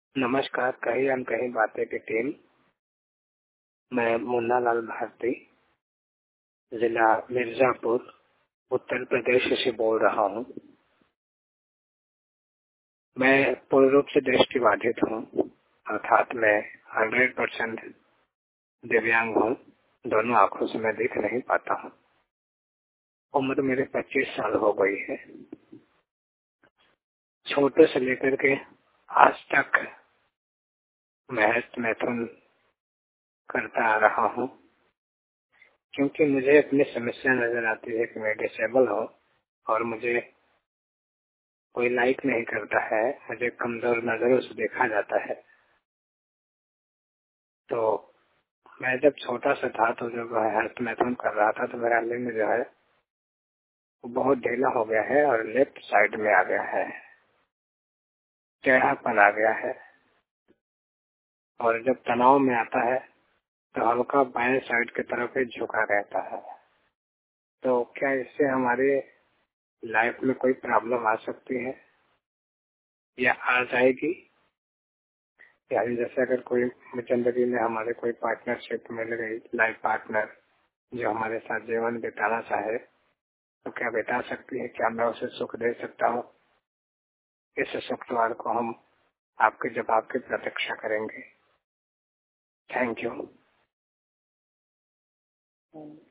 नमस्कार, कहीं अनकहीं बातें की टीम। मैं मुन्ना लाल भारती, जिला मिर्जापुर, उत्तर प्रदेश से बोल रहा हूँ। मैं पूर्ण रूप से दृष्टिबाधित हूँ, अर्थात मैं 100% दिव्यांग हूँ। दोनों आंखों से मैं देख नहीं पाता हूँ। उम्र मेरे 25 साल हो गई है। छोटे से लेकर के आज तक मैं मैथुन करता आ रहा हूँ, क्योंकि मुझे अपनी समस्या नजर आती है कि मैं डिसेबल हूँ और मुझे कोई लाइक नहीं करता है। मुझे कमजोर नजरों से देखा जाता है। तो मैं जब छोटा सा था तो जब हेल्थ मैथुन कर रहा था तो मेरा लिंग जो है वो बहुत ढीला हो गया है और लेफ्ट साइड में आ गया है, टेढ़ापन आ गया है। और जब तनाव में आता है तो हल्का बाएं साइड की तरफ ही झुका रहता है। तो क्या इससे हमारे लाइफ में कोई प्रॉब्लम आ सकती है या आ जाएगी? यानी जैसे अगर कोई जिंदगी में हमारे कोई पार्टनरशिप मिल गई, लाइफ पार्टनर जो हमारे साथ जीवन बिताना चाहे, तो क्या बिता सकती है? क्या मैं उसे सुख दे सकता हूँ? इस शुक्रवार को हम आपके जवाब की प्रतीक्षा करेंगे। Thank you.